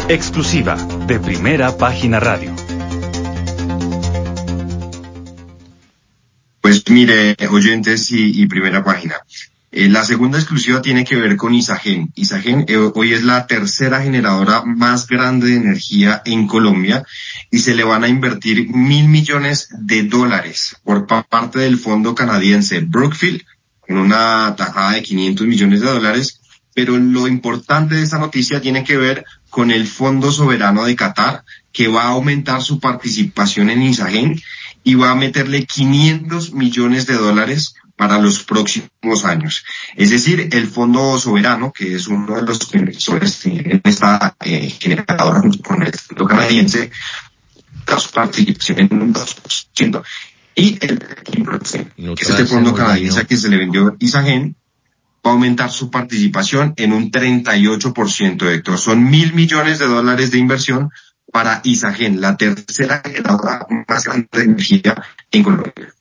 Exclusiva de Primera Página Radio. Pues mire, oyentes y Primera Página. La segunda exclusiva tiene que ver con Isagen. Isagen hoy es la tercera generadora más grande de energía en Colombia y se le van a invertir $1.000 millones por parte del fondo canadiense Brookfield, con una tajada de $500 millones. Pero lo importante de esta noticia tiene que ver con el Fondo Soberano de Qatar, que va a aumentar su participación en Isagen y va a meterle $500 millones para los próximos años. Es decir, el Fondo Soberano, que es uno de los inversores en esta generadora con el fondo canadiense, da su participación en un 2%. Y el que es este fondo canadiense que se le vendió Isagen, va a aumentar su participación en un 38%, Héctor. Son $1.000 millones de inversión para Isagen, la tercera generadora más grande de energía en Colombia.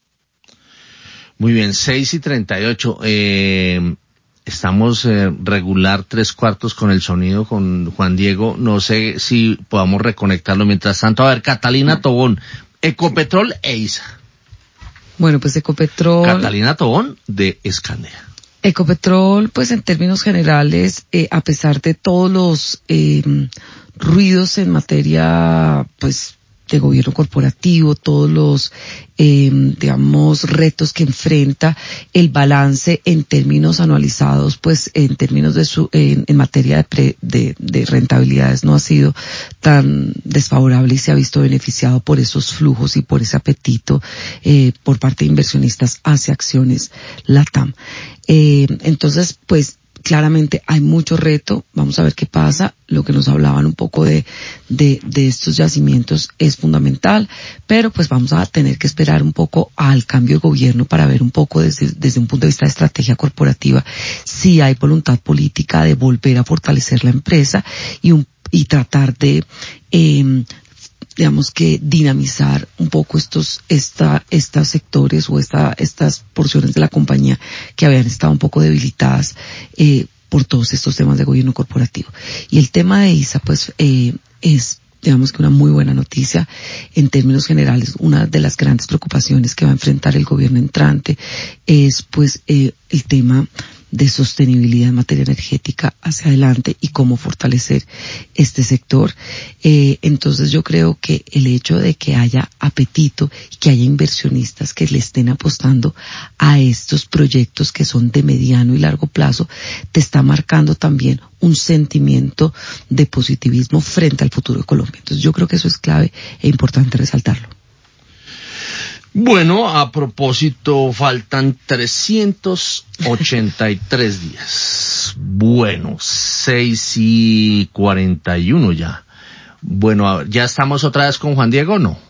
Muy bien, 6:38. Estamos regular 3/4 con el sonido con Juan Diego. No sé si podamos reconectarlo. Mientras tanto, a ver, Catalina Tobón, Ecopetrol e ISA. Bueno, pues Ecopetrol... Catalina Tobón de Escandea. Ecopetrol, pues en términos generales, a pesar de todos los ruidos en materia, pues, de gobierno corporativo, todos los, digamos, retos que enfrenta, el balance en términos anualizados, pues, en términos de en materia de rentabilidades no ha sido tan desfavorable y se ha visto beneficiado por esos flujos y por ese apetito, por parte de inversionistas hacia acciones LATAM. Entonces, pues, claramente hay mucho reto, vamos a ver qué pasa. Lo que nos hablaban un poco de estos yacimientos es fundamental, pero pues vamos a tener que esperar un poco al cambio de gobierno para ver un poco desde un punto de vista de estrategia corporativa si hay voluntad política de volver a fortalecer la empresa y tratar de digamos que dinamizar un poco estos sectores o estas porciones de la compañía que habían estado un poco debilitadas por todos estos temas de gobierno corporativo. Y el tema de ISA, pues, es, digamos que una muy buena noticia en términos generales. Una de las grandes preocupaciones que va a enfrentar el gobierno entrante es, pues, el tema de sostenibilidad en materia energética hacia adelante y cómo fortalecer este sector. Entonces yo creo que el hecho de que haya apetito y que haya inversionistas que le estén apostando a estos proyectos que son de mediano y largo plazo, te está marcando también un sentimiento de positivismo frente al futuro de Colombia. Entonces yo creo que eso es clave e importante resaltarlo. Bueno, a propósito, faltan 383 días. Bueno, 6:41 ya. Bueno, a ver, ¿ya estamos otra vez con Juan Diego o no?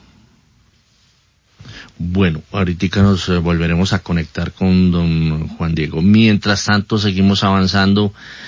Bueno, ahorita nos volveremos a conectar con don Juan Diego. Mientras tanto, seguimos avanzando